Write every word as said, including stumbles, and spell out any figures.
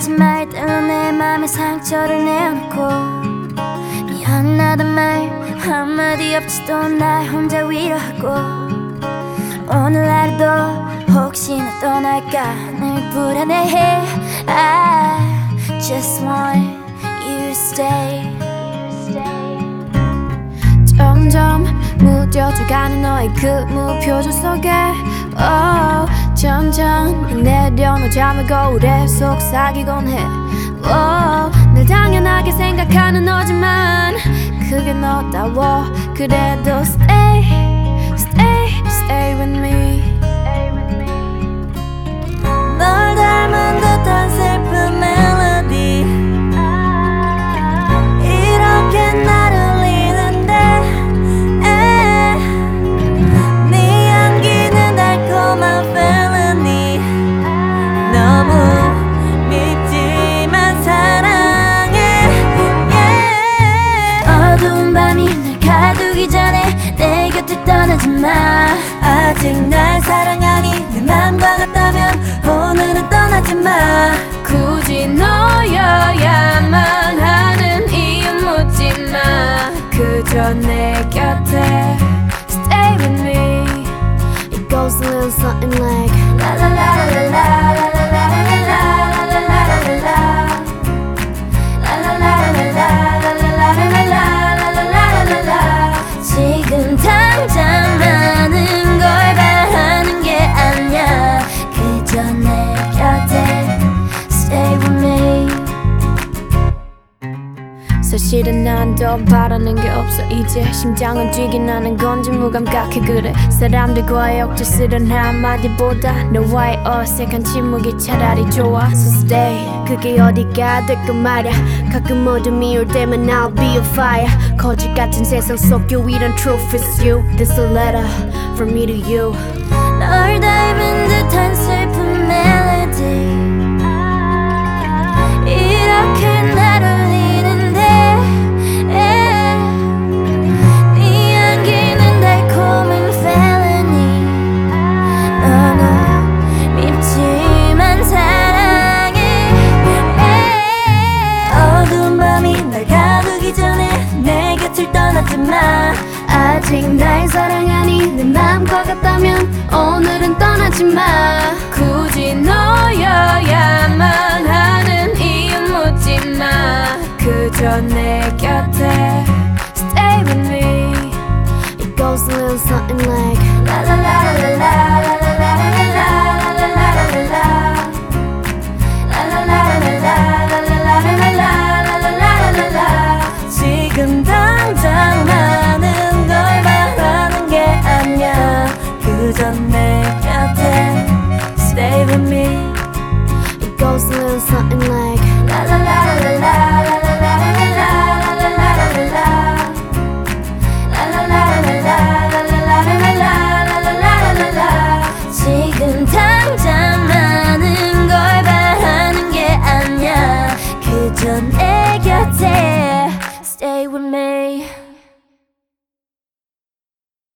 하지 말들로 내 맘에 상처를 내어놓고 미안하단 말 한마디 없이도 날 혼자 위로하고 오늘 하루도 혹시나 떠날까 늘 불안해해. I just want you to stay. 점점 무뎌져가는 너의 그 무표정 속에 oh, 점점 내려놓자면 거울에 속삭이곤 해. oh, 늘 당연하게 생각하는 너지만 그게 너다워. 그래도 stay, stay, stay with me. 널 닮은 듯한 슬픈 멜로디 이렇게 나를 울리는데 네 향기는 달콤한 felony. 너무 밉지만 사랑해. yeah. 어두운 밤이 날 가두기 전에 내 곁을 떠나지 마. 아직 날 사랑하니 내 맘과 같다면 오늘은 떠나지 마. 굳이 너여야만 하는 이유 묻지 마. 그저 내 곁에 stay with me. It goes a little something like la la la la la la la la la la la la la la la. 지금 당장 많은 걸 바라는 게 아니야. 그저 내 곁에 stay with me. 사실은 난 더 바라는 게 없어. 이제 심장은 뛰긴 하는 건지 무감각해. 그래 사람들과의 억지스런 한마디보다 너와의 어색한 침묵이 차라리 좋아. So stay 그게 어디가 될까 말야. 가끔 어둠이 올 때면 I'll be a fire. 거짓 같은 세상 속 유일한 truth is you. This a letter from me to you. 널 닮은 듯한 슬픈 멜로디 이렇게 날 울리는데 네 향기는 달콤한 felony. 너무 밉지만 사랑해. 어두운 밤이 날 가두기 전에 내 곁을 떠나지 마. 아직 날 사랑하니 내 맘과 같다면 오늘은 떠나지 마. 굳이 너여야만 하는 이유 묻지 마. 그저 내 곁에 stay with me. It goes a little something like la la la la la la.